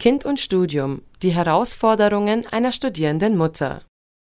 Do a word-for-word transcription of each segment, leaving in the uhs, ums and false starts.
Kind und Studium – die Herausforderungen einer studierenden Mutter.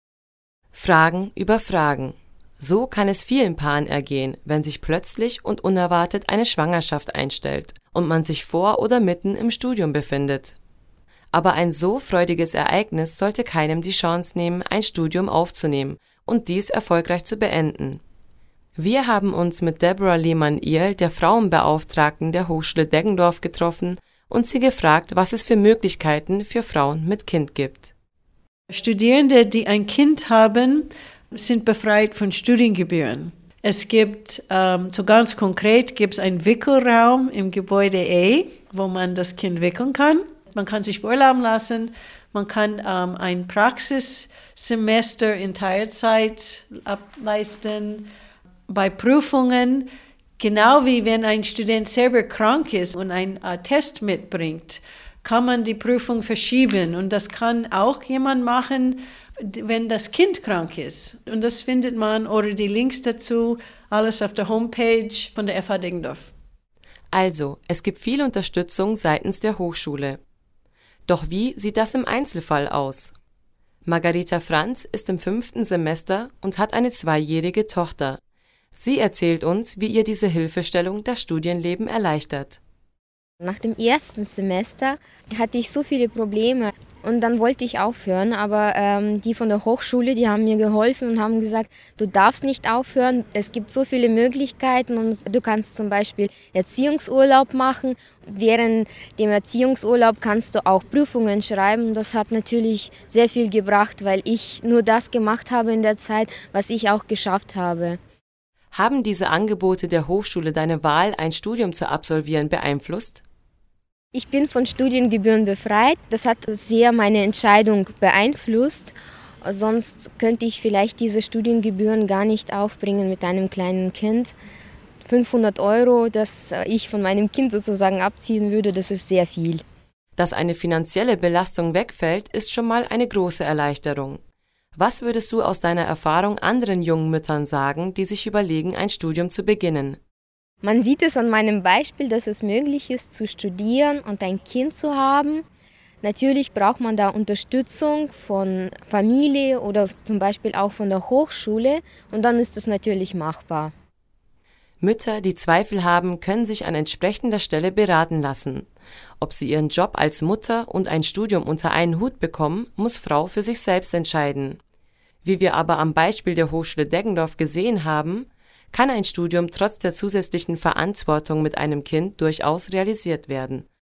Fragen über Fragen. So kann es vielen Paaren ergehen, wenn sich plötzlich und unerwartet eine Schwangerschaft einstellt und man sich vor oder mitten im Studium befindet. Aber ein so freudiges Ereignis sollte keinem die Chance nehmen, ein Studium aufzunehmen und dies erfolgreich zu beenden. Wir haben uns mit Deborah Lehmann-Earl, der Frauenbeauftragten der Hochschule Deggendorf, getroffen und sie gefragt, was es für Möglichkeiten für Frauen mit Kind gibt. Studierende, die ein Kind haben, sind befreit von Studiengebühren. Es gibt, ähm, so ganz konkret, gibt es einen Wickelraum im Gebäude E, wo man das Kind wickeln kann. Man kann sich beurlauben lassen, man kann ähm, ein Praxissemester in Teilzeit ableisten. Bei Prüfungen, genau wie wenn ein Student selber krank ist und einen äh, Test mitbringt, kann man die Prüfung verschieben. Und das kann auch jemand machen, wenn das Kind krank ist. Und das findet man, oder die Links dazu, alles auf der Homepage von der F H Deggendorf. Also, es gibt viel Unterstützung seitens der Hochschule. Doch wie sieht das im Einzelfall aus? Margarita Franz ist im fünften Semester und hat eine zweijährige Tochter. Sie erzählt uns, wie ihr diese Hilfestellung das Studienleben erleichtert. Nach dem ersten Semester hatte ich so viele Probleme und dann wollte ich aufhören, aber ähm, die von der Hochschule, die haben mir geholfen und haben gesagt, du darfst nicht aufhören, es gibt so viele Möglichkeiten und du kannst zum Beispiel Erziehungsurlaub machen. Während dem Erziehungsurlaub kannst du auch Prüfungen schreiben. Das hat natürlich sehr viel gebracht, weil ich nur das gemacht habe in der Zeit, was ich auch geschafft habe. Haben diese Angebote der Hochschule deine Wahl, ein Studium zu absolvieren, beeinflusst? Ich bin von Studiengebühren befreit. Das hat sehr meine Entscheidung beeinflusst. Sonst könnte ich vielleicht diese Studiengebühren gar nicht aufbringen mit einem kleinen Kind. fünfhundert Euro, das ich von meinem Kind sozusagen abziehen würde, das ist sehr viel. Dass eine finanzielle Belastung wegfällt, ist schon mal eine große Erleichterung. Was würdest du aus deiner Erfahrung anderen jungen Müttern sagen, die sich überlegen, ein Studium zu beginnen? Man sieht es an meinem Beispiel, dass es möglich ist, zu studieren und ein Kind zu haben. Natürlich braucht man da Unterstützung von Familie oder zum Beispiel auch von der Hochschule und dann ist es natürlich machbar. Mütter, die Zweifel haben, können sich an entsprechender Stelle beraten lassen. Ob sie ihren Job als Mutter und ein Studium unter einen Hut bekommen, muss Frau für sich selbst entscheiden. Wie wir aber am Beispiel der Hochschule Deggendorf gesehen haben, kann ein Studium trotz der zusätzlichen Verantwortung mit einem Kind durchaus realisiert werden.